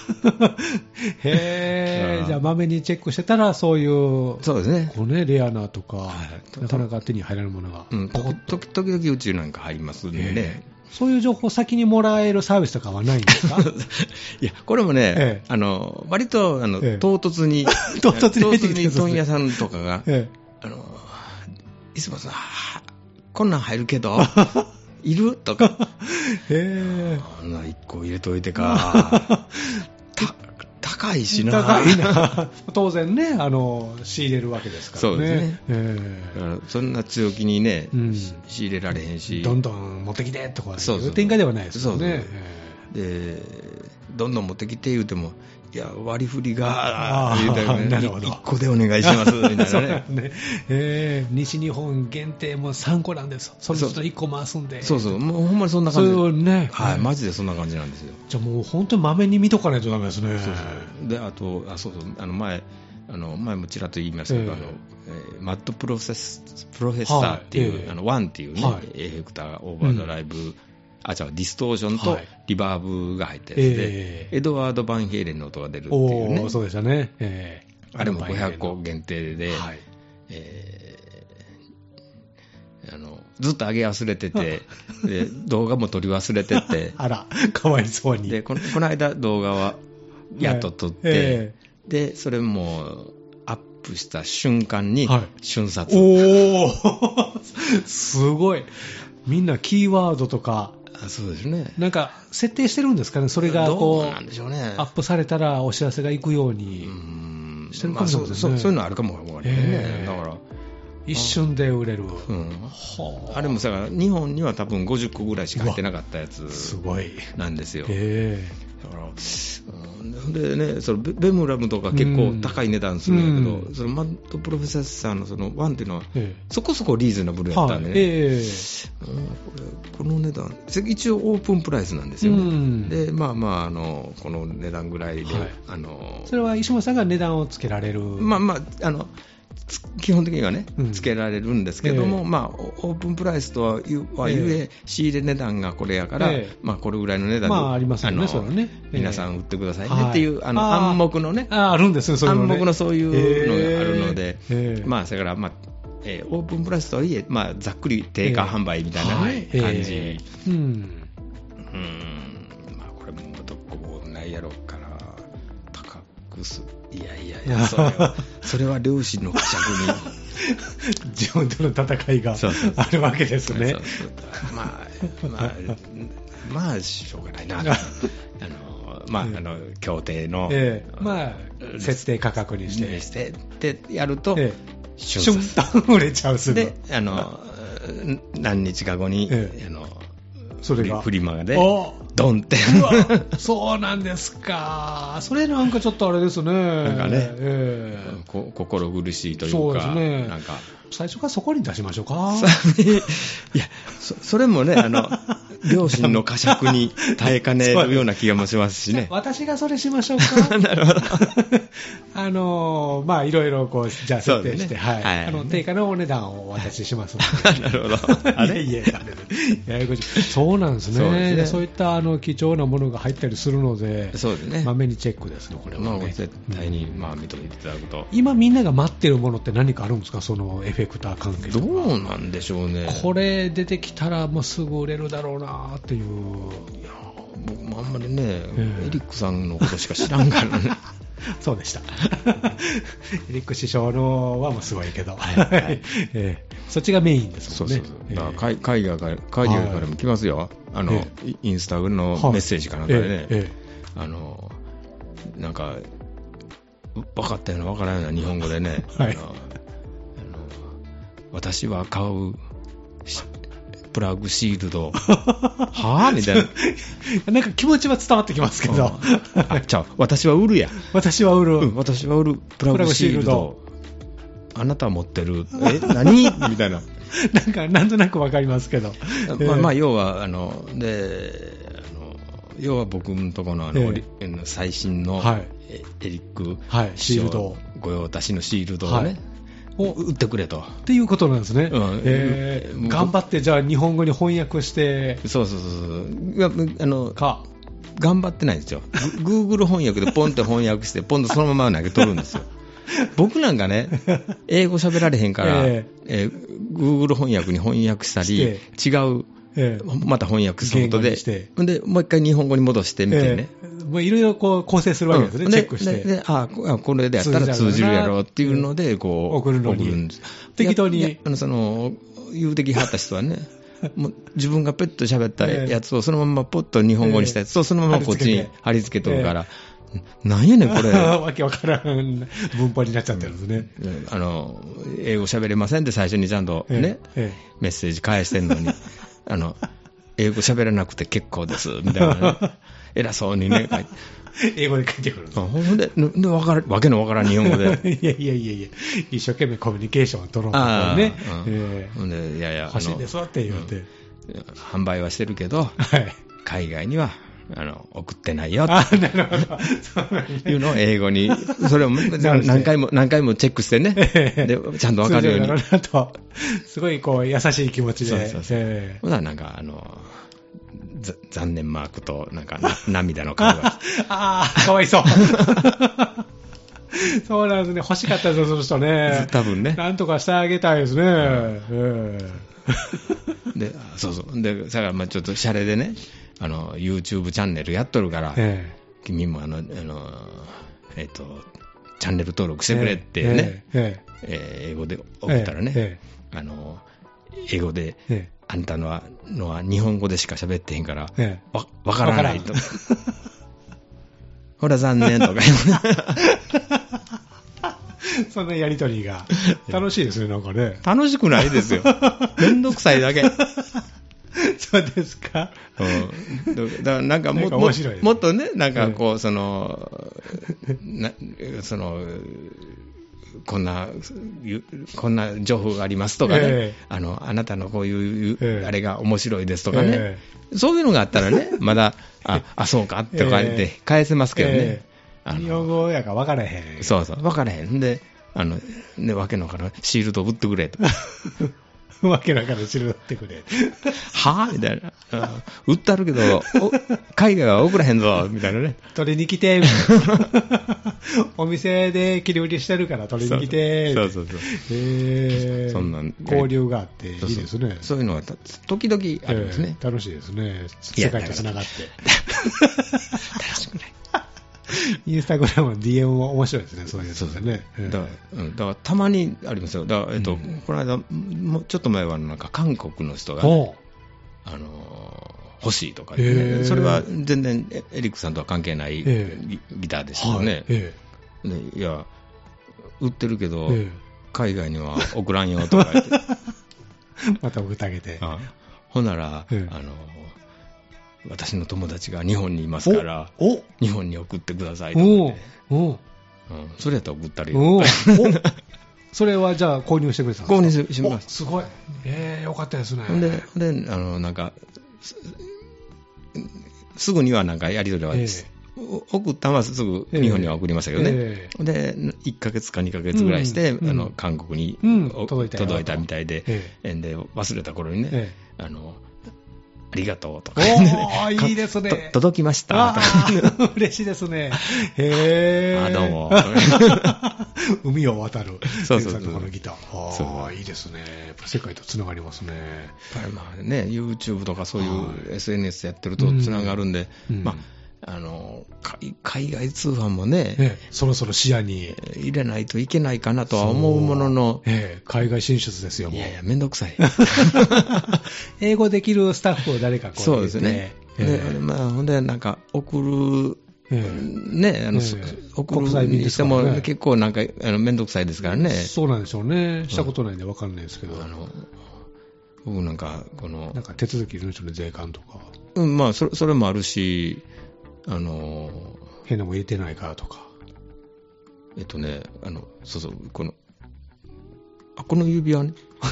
へえ、じゃあまめにチェックしてたらそういうそうですね、 こうねレアなとか、はい、なかなか手に入らないものが、 うん、時々宇宙なんか入りますんでね。 そういう情報を先にもらえるサービスとかはないんですか？ いや、これもね、ええ、あの割とあの、ええ、唐突に唐突に唐突に問屋さんとかが、ええ、あのいつもさこんなん入るけどいるとか、へえ、いっこ入れといてかた高いしな、 高いな当然ね、あの仕入れるわけですからね。そうですね、 えー、だからそんな強気にね、うん、仕入れられへんし、 どんどん持ってきてとかいう展開ではないですよね。そうそう、 でどんどん持ってきて言うても、いや割り振りが言うたら、ね、なるほどいっこでお願いしますみたいなねね、えー、西日本限定もさんこなんです、それちょっといっこ回すんで、 そうそう、もうほんまにそんな感じで、 そう、ね、 はい、マジでそんな感じなんですよ。 じゃあもう本当にまめに見とかないとダメですね。 そうそうで、あとあそうそうあの前あの前もちらっと言いましたけど、えーあのえー、マッドプロセスプロフェッサーっていう、はいえー、あのワンっていうね、はい、エフェクターオーバードライブ、うん、あ、じゃあディストーションとリバーブが入ってるやつで、えー、エドワード・バンヘイレンの音が出るっていうね。 おそうでしたね、えー、あれもごひゃっこ限定で、はい、えー、あのずっと上げ忘れててで動画も撮り忘れててあらかわいそうに。 でこの、この間動画はやっと撮って、えー、でそれもアップした瞬間に瞬殺、 はい、おーすごい、みんなキーワードとかあ、そうですね。 なんか設定してるんですかね、それがこう、 どうなんでしょうね。 アップされたらお知らせがいくようにしてるかもしれませんね。 まあ、そ, そういうのあるかもわかんないね、えー、だから一瞬で売れる、 うん、はあ、あれもさ、日本には多分ごじゅっこぐらいしか入ってなかったやつなんですよ。 えー、だから、うん、でね、そのベムラムとか結構高い値段するんやけど、うん、そのマッドプロフェッサーさんのそのワンっていうのは、えー、そこそこリーズナブルやったんでね、はい、えーうん、これこの値段一応オープンプライスなんですよね、うん、でまあまあ、あのこの値段ぐらいで、はい、あのそれは石本さんが値段をつけられる、 まあまあ、あの基本的にはね、うん、つけられるんですけども、えーまあ、オープンプライスとは言え、えー、仕入れ値段がこれやから、えーまあ、これぐらいの値段で、 まあありますよね、 あのそれね、 えー、皆さん売ってくださいねっていう、はい、あの暗黙のね、 ああるんですね、そういうのね、 暗黙のそういうのがあるので、 えー、 まあ、それから、まあえー、オープンプライスとはいえ、まあ、ざっくり定価販売みたいな、ねえー、感じ、えー、うん、うん、まあ、これもどこもないやろうから高くすいやいやいや、それはそれは両親の呵責に自分との戦いがあるわけですね。そうそうまあ、まあ、まあ、しょうがないな。あの、まあ、あの、協定の、 ええ、まあ、設定価格にして。 してってやると、ええ、 シュンと売れちゃうすぐ。 で、あの、何日か後に、ええ、あの、 それがフリマで、ドンって。 そうなんですか。それなんかちょっとあれですね。なんかね、えー、こ心苦しいというか、そうですね。なんか最初からそこに出しましょうか。 いや、そ, それもね、あの、両親の呵責に耐えかねるような気がもしますしね。 私がそれしましょうか。なるほど。あの、まあ、いろいろこう、じゃあ設定して、ね、はい、はい。あの、定価のお値段をお渡ししますので。 なるほど。 あれいやいや、ややこしい。そうなんですね。そうですね。そういったあの貴重なものが入ったりするので、 そうですね。 まめにチェックですね、これは、ね。 まあ、絶対に、まあ、認めていただくと。 今みんなが待ってるものって何かあるんですか、そのエフェクター関係。 どうなんでしょうね。 これ出てきたらもうすぐ売れるだろうなっていう。いや、僕もあんまりね、えー、エリックさんのことしか知らんからね。 そうでした。エリック師匠のはもうすごいけど、はいはい、えー、そっちがメインですもんね。そうそうそう。だから海外から、海外からも来ますよ。あの、えー、インスタのメッセージかなんかでね、えーえー、あの、なんか、分かったような分からないような日本語でね、はい、あの私は買うプラグシールドはぁみたいな。なんか気持ちは伝わってきますけど。あ、ちゃう。私は売るや。私は売る。うん、私は売るプラグシールド。あなたは持ってる。え、何みたいな。なんか、なんとなくわかりますけど。まあ、まあ、要は、あの、で、あの、要は僕のところのあの、えー、最新の、はい、エリック、はい、シールド。御用達のシールドをね、はいを売ってくれと。っていうことなんですね。うん、えー、頑張ってじゃあ日本語に翻訳して。そうそうそうそう。いや、あの、か。頑張ってないんですよ。Google 翻訳でポンって翻訳して、ポンとそのまま投げ取るんですよ。僕なんかね、英語喋られへんから、えーえー、Google 翻訳に翻訳したり、違う、えー、また翻訳することで、で、もう一回日本語に戻してみてね。えーもういろいろこう構成するわけですね、うん、チェックして。で、でああ、これでやったら通じるやろっていうので、こう、送るのに。送るんです。適当に。あの、その、言うてきはった人はね、もう自分がペット喋ったやつをそのままポッと日本語にしたやつをそのままこっちに貼り付けとるから、えー、なんやねんこれ。わけわからん文法になっちゃってるんですね。うん、あの、英語喋れませんって最初にちゃんとね、えーえー、メッセージ返してんのに、あの、英語喋らなくて結構です、みたいなね。偉そうにね、英語で書いてくるんです。ほんで、でわかるわけのわからん日本語で。いやいやいやいや、一生懸命コミュニケーションを取ろうとね。うんえー、でいやいや欲しいですわって言うて、うん、販売はしてるけど、はい、海外にはあの送ってないよってなるほどそういうのを英語に、それを何回も何回もチェックしてね、でちゃんとわかるように。すごいこう優しい気持ちで。そうそうそう。えー、なんかあの。残念マークとなんか涙の顔がああかわいそうそうなんですね、欲しかったですよその人ね。多分ね、なんとかしてあげたいですね、うんえー、でそうそうでだからまあちょっとシャレでね、あの YouTube チャンネルやっとるから、えー、君もあのあのえっ、ー、とチャンネル登録してくれってね、えーえーえー、英語で送ったらね、えーえー、あの英語で、えーあんたのはのは日本語でしか喋ってへんから、 ええ、 わ, わからないとか。ほら残念とか言う。 そんなやりとりが楽しいですね、なんかね。 楽しくないですよ。めんどくさいだけ。 そうですか。 うん、だからなんか も, なんか面白いですね、 もっとね、なんかこう、その、なその、こんな、こんな情報がありますとかね、えー、あの、あなたのこういう、えー、あれが面白いですとかね、えー、そういうのがあったらね、まだ、あ、あそうかって感じで返せますけどね。えー、あの日本語やから分からへん。 そうそう、分からへん。で、あの、ね、わけのわからんシールド売ってくれと。 わけのわからんシールド売ってくれ。 はぁみたいな。売ってあるけど、海外は送らへんぞ、みたいなね。 取りに来て、みたいな。お店で切り売りしてるから取りに来て。 そうそうそう。 えー、そんなん交流があっていいですね。 そうそう、そういうのは時々ありますね、 えー。楽しいですね。世界とつながって。 楽しくない。 インスタグラムの ディーエム も面白いですね、そういうやつでね。 だから、うん、だからたまにありますよ。だから、えっと、うん、この間、もうちょっと前はなんか韓国の人が、ね、あのー、欲しいとか、ね、それは全然エリックさんとは関係ないギターでしたよね。でいや、売ってるけど、海外には送らんよとか言って。 また送ってあげて。 あほんなら、あのー、私の友達が日本にいますからおお日本に送ってくださいとか、ねおお、うん、それやったら送ったらいいよ。 それはじゃあ購入してくれたんですか？ 購入します。 すごい、えー、よかったですね。 で、であのなんか す, すぐにはなんかやり取りは、えー、送ったのはすぐ日本には送りましたけどね、えー、でいっかげつかにかげつぐらいして、うん、あの韓国に、うん、届, い届いたみたいで、えー、で忘れた頃にね、えー、あのありがとうとか、 ね、おーいいですね。 届きましたとか。 嬉しいですね。へー。 あ、どうも。 海を渡る。 そうそうそう。 このギター。ああ、いいですね。やっぱ世界とつながりますね。 やっぱりまあね、YouTube とかそういう エスエヌエス やってるとつながるんで、うん、まあ、あの海外通販も ね, ねそろそろ視野に入れないといけないかなとは思うものの、 ええ、海外進出ですよ。もういやいやめんどくさい。 英語できるスタッフを誰かこう、ね、 そうですね。ええ、でまあ、ほんでなんか送る、ええ、ねあの、ええ、送るにしても、ね、結構なんかあのめんどくさいですからね。 そうなんでしょうね。したことないんで分かんないですけど、うん、あの僕なんかこのなんか手続きいるんでしょうね、税関とか。 うん、まあそれ、それもあるし。あのー、 変なもん入れてないかとか。 えっとね、あの、そうそう、この、あ、この指輪ね。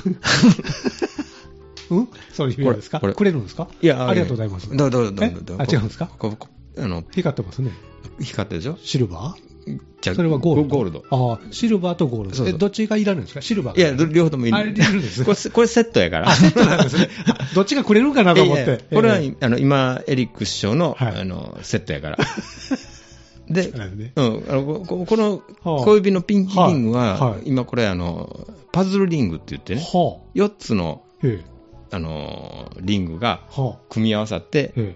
うんその指輪ですか？これ、くれるんですか？ いや、 ありがとうございます。 どうぞどうぞどうぞ。 あ、違うんですか？ ここあの光ってますね。 光ってるでしょ？ シルバー？ じゃそれはゴールド。 ゴールド。 ああ、シルバーとゴールド。そうそう、え、どっちがいられるんですか？シルバーが。 いや、両方ともいい。 あれ、いるんです。 これ、これセットやから。 あ、セットなんですね。どっちがくれるかなと思って。いやいやこれは、えー、あの、今、エリック首相の、はい、あの、セットやから。で、ね、うん、あのこ, この小指のピンキーリングは、はいはい、今これあの、パズルリングって言ってね、はあ、よっつの、あの、リングが組み合わさって、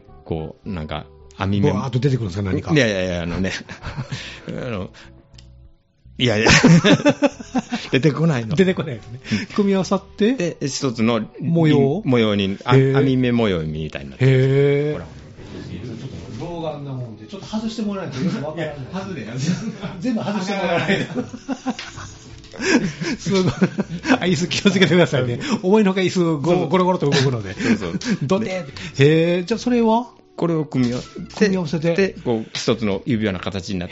こう、なんか、網目。 バーっと出てくるんですか、何か。 いやいやいや、あのね、あの、いやいや、出てこないの。 出てこないですね。組み合わさって、 で、一つの模様模様に、網目模様みたいになってる。 へー。 ほら。 老眼なもんで、ちょっと外してもらわないとよくわからない。外れや全部外してもらわないと。すごい。椅子気をつけてくださいね。思いのほか椅子ゴロゴロゴロと動くので。そうそう。どてー。へー。じゃあそれはこれを組み合わせて、 組み合わせてでこう一つの指輪の形になって、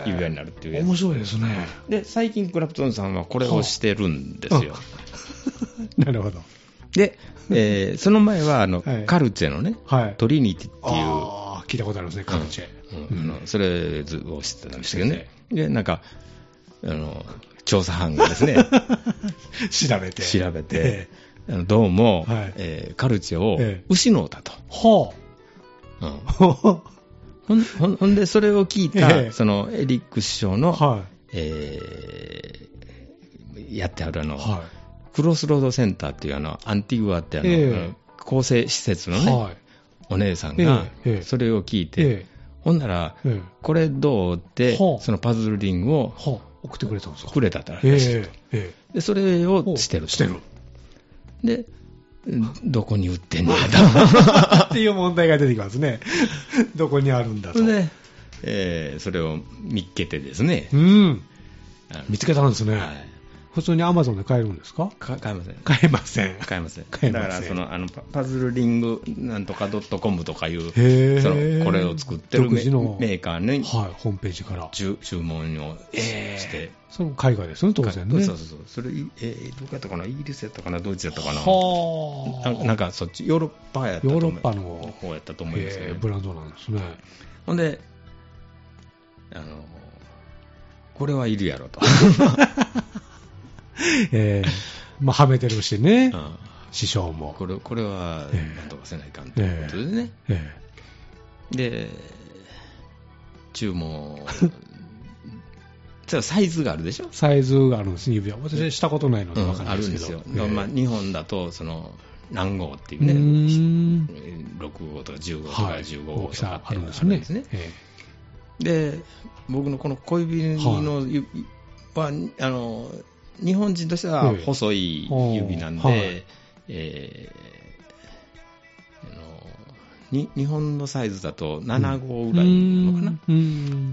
指輪になるっていうやつ。 面白いですね。 で、最近クラプトンさんはこれをしてるんですよ。 なるほど。 で、えー、その前はあの、はい、カルチェのね、はい、トリニティっていう。 ああ、聞いたことありますね、カルチェ。 うんうんうん、それを知ってたんですけどね。で、なんか、あの、調査班がですね、 調べて。 調べて、えー、どうも、はいえー、カルチェを失うたと。はあうん、ほ, んほ, んほんでそれを聞いた、ええ、そのエリック首相の、はいえー、やってあるあの、はい、クロスロードセンターっていうあのアンティグアってあの、ええ、構成施設のね、はい、お姉さんがそれを聞いて、ええ、ほんなら、ええ、これどうって、はあ、そのパズルリングを、 はあ、送ってくれたんですか？ くれたらしいと、ええええ、でそれをしてるとしてるでどこに売ってんのやとっていう問題が出てきますね。どこにあるんだと。 で、えー、それを見っけてですね。 うん。見つけたんですね。はい、普通にアマゾンで買えるんですか？ 買えません。 買えません。 買えません。 買えません。 だからそのあのパズルリングなんとかドットコムとかいう、 そのこれを作ってるメーカーに、 はい、ホームページから注文をして、 それも海外ですね、当然ね。 そうそうそう。それ、えー、どこやったかな、イギリスやったかな、ドイツやったかな。はなんかそっち、ヨーロッパやったと思う。 ヨーロッパの方やったと思いますけど、 ブランドなんですね。 ほんで、あの、これはいるやろと。 えー、まあ、はめてるしね、うん、師匠も。 これ、これは、なんとかせないかんということでね。えー、で、注文、サイズがあるでしょ？ サイズがあるんですね、指輪。私、したことないので分かんないですけど。 うん、あるんですよ。えーまあ、日本だと、その、何号っていうね、うろくごうとかじゅうごうとかじゅうごごうとかってあるんですね。はい、えー、で、僕のこの小指の指は、はい、あの、日本人としては細い指なんで、はい、えー、あのに日本のサイズだとななごうぐらいのかな、うん、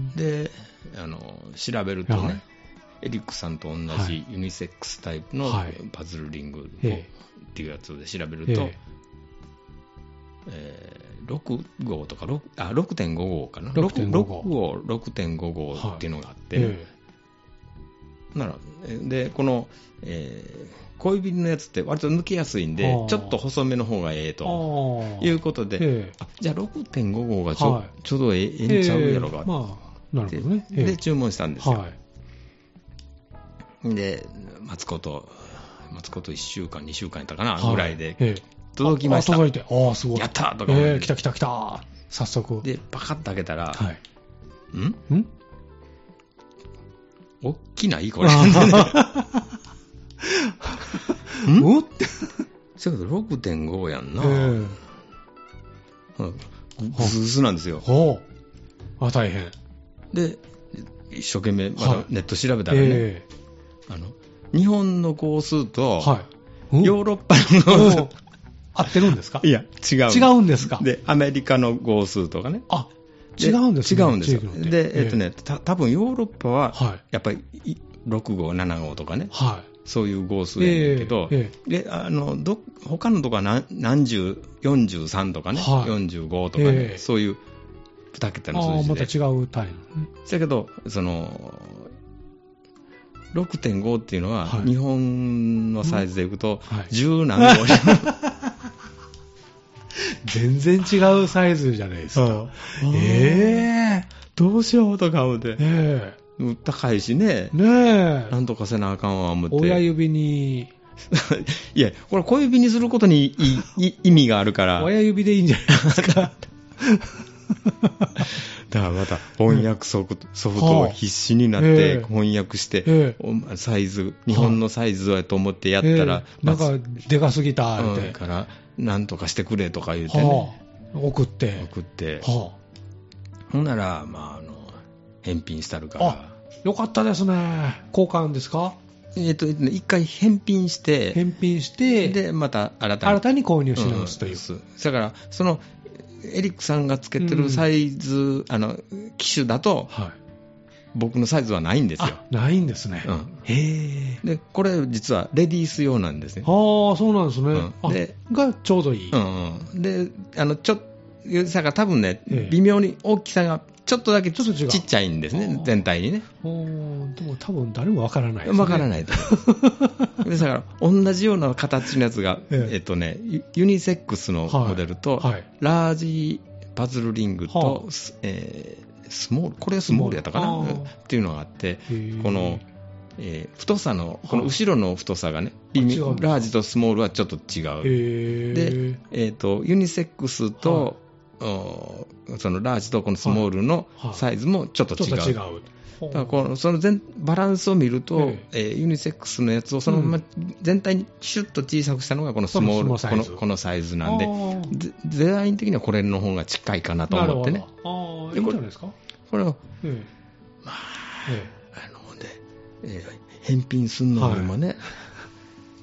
であの調べるとね、はい、エリックさんと同じユニセックスタイプのパズルリングっていうやつで調べると、はい、えー、ろくごうとかあ ろくてんごごうかな、ろくごう ろくてんごごうっていうのがあって、はい、ならでこの、えー、小指のやつって割と抜けやすいんでちょっと細めの方がええということで、あじゃあ ろくてんごごうがち ょ,、はい、ちょうどええんちゃうやろかって、まあ、なるほどね、で注文したんですよ、はい、で待つこと待つこといっしゅうかんにしゅうかんやったかな、はい、ぐらいで届きました。 あ届いて、あすごい、 やったーとか、 えー、来た来た来た、早速でパカッと開けたら、はい、んんおっきないこれ。んって。それ ろくてんご やんな。えー、グスグスなんですよ。 ほう。あ、大変。 で、一生懸命、まだネット調べたらね、えー、あの、日本の号数と、はい、ヨーロッパの号数。 合ってるんですか？ いや、違う。 違うんですか？ で、アメリカの号数とかね。 あ、違うんですね。 違うんですよ。で、えっとね、た多分ヨーロッパは、やっぱりろくごう、ななごうとかね、はい、そういう号数やねんけど、えーえー、で、あの、ど、他のとこは何、何十、よんじゅうさんとかね、はい、よんじゅうごとかね、えー、そういうに桁の数字で。 ああ、また違う単位。 だけど、その、ろくてんご っていうのは、はい、日本のサイズでいくと、じゅうなんごう。 全然違うサイズじゃないですか。ええー、 どうしようとか思って。ええー。高いしね。ねえ。なんとかせなあかんわ思って。 親指に。 いや、これ小指にすることに意味があるから。 親指でいいんじゃないですか。 だからまた翻訳ソフト、ソフトを必死になって翻訳して、えー、サイズ、日本のサイズやと思ってやったら、 えー、なんかでかすぎたって。 だからなんとかしてくれとか言うてね、はあ、送って送って、はあ、ほんなら、まあ、あの返品したるから。あ、 よかったですね。交換ですか？ えっと、一回返品して、 返品して、 で、また新たに。 新たに購入し直すという。うん、 だから、その、エリックさんがつけてるサイズ、うん、あの、機種だと、はい、僕のサイズはないんですよ。 ないんですね。うん、 へー。で、これ実はレディース用なんですね。 ああ、そうなんですね。うん、で、がちょうどいい。 うんうん、で、あの、ちょっと、さが多分ね、微妙に大きさがちょっとだけちょっとちっちゃいんですね、全体にね。 でも多分誰もわからないですね。 わからないと。だから同じような形のやつが、ええっとね、ユニセックスのモデルと、はいはい、ラージパズルリングと、はあ、えー、スモール、これはスモールやったかなっていうのがあって、この、えー、太さの、この後ろの太さがね、ラージとスモールはちょっと違う。で、えーと、ユニセックスと、はい、そのラージとこのスモールのサイズもちょっと違う。はいはい、ちょっと違う。だからこのその全バランスを見ると、えええー、ユニセックスのやつをそのまま全体にシュッと小さくしたのがこのスモール、この、このサイズなんで、デザイン的にはこれの方が近いかなと思ってね。 ああ、いいんじゃないですか。 これを、ええ、まあ、ええ、あので、えー、返品するのにもね、はい、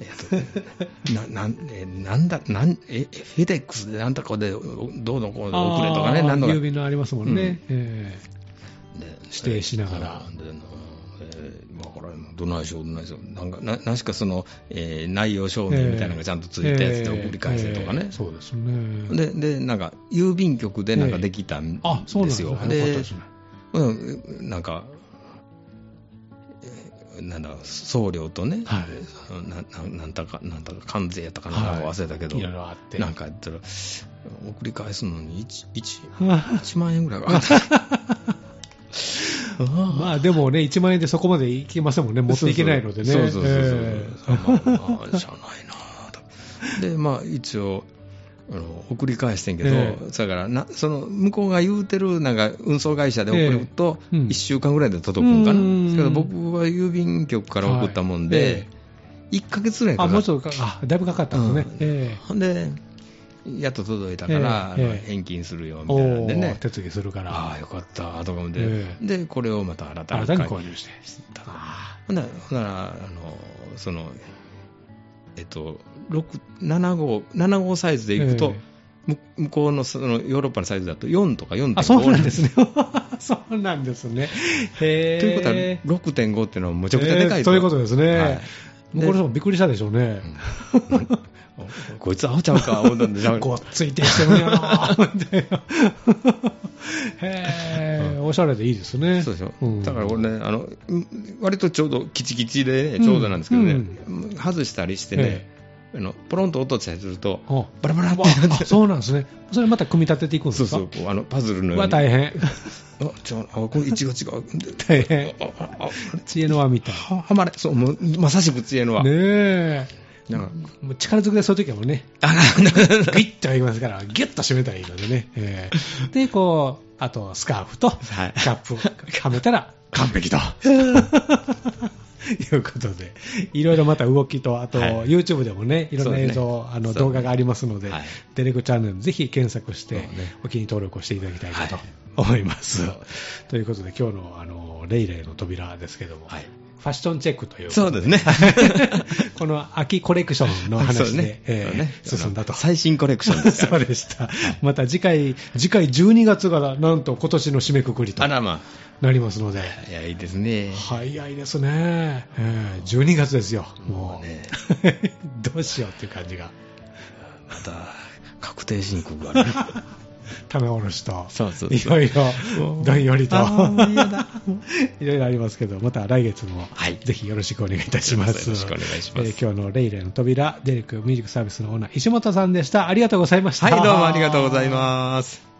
えっと、な、な、え、なんだ、なん、え、フェデックスでなんだこで、どうのこうの送れとかね、なんとか。 郵便のありますもんね。うん、えー、で指定しながら。 でえー、わからん、どないしよう、どないしよう。なんか、な、なんしかその、えー、内容証明みたいなのがちゃんとついたやつで送り返せとかね。 えーえー、そうですね。 で、で、なんか、郵便局でなんかできたんですよ。 えー、あ、そうなんですね。よかったですね。 うん、なんか、なんだ送料とね、はい、な, な, なんだかなんだか関税やったかなんか忘れたけど、はい、いろいろあってなんかやったら送り返すのに 1, 1, いちまんえんぐらいかかったまあでもねいちまんえんでそこまでいけませんもんね、持っていけないのでね。 そうそうそうそう、えー、まあ、まあ、しゃあないなと。でまあ一応あの送り返してんけど、えー、だからなその向こうが言うてるなんか運送会社で送るといっしゅうかんぐらいで届くんかな、えーうん、だけど僕は郵便局から送ったもんで、はいえー、いっかげつぐらいかかった。あ、もうちょっとあだいぶかかったんですね、うんえー、でやっと届いたから、えー、返金するよみたいなんでね、 手続きするから、 ああよかったとかで、えー、でこれをまた新たに購入してたほんならあのそのえっと、なな号、なな号サイズでいくと、えー、向こう の, そのヨーロッパのサイズだとよんとか よんてんごあ、そうなんですね。そうなんですね。へー。 ということは ろくてんご っていうのはむちゃくちゃでかいと、えー、 そういうことですね。はい、向こうの人もびっくりしたでしょうね。 うん、こいつアホちゃうか思ったんでしょ。 ごっついてしてるんやなみたいな。へー、おしゃれでいいですね。 そうでしょ、うん、だからこれねあの割とちょうどキチキチで、ね、ちょうどなんですけどね、うんうん、外したりしてね、あのポロンと落としたりするとバラバラってなって、 そうなんですね。それまた組み立てていくんですか。 そうそう、あのパズルのように。 わ大変。 あちょあこれ位置が違う。 大変。知恵の輪みたい。 ははまれ、そうもうまさしく知恵の輪。 ねえ。なんかもう力ずくでそういう時はもうね、グイッといきますから、ギュッと締めたらいいのでね。えー、で、こう、あとスカーフとキャップをはめたら完璧と。いうことで、いろいろまた動きと、あと、はい、YouTube でもね、いろんな映像、ね、あの動画がありますので、はい、デレクチャンネルぜひ検索して、ね、お気に登録をしていただきたいなと思います。はい、ということで、今日のあのレイレイの扉ですけども、はい、ファッションチェックというそうですねこの秋コレクションの話で、ねえーね、進んだと。 最新コレクションですから、ね、 そうでした。また次回、次回じゅうにがつがなんと今年の締めくくりとなりますので。 早いですね。 早いですね。えー、じゅうにがつですよ。もうねどうしようっていう感じが。 また確定申告がある。 棚卸しと、 そうそうそう、 いろいろ、どんよりと、いろいろありますけど、また来月も、はい、ぜひよろしくお願いいたします。 よろしくお願いします。えー、 今日のレイレイの扉、デレックミュージックサービスのオーナー、石本さんでした。ありがとうございました。 はい、どうもありがとうございます。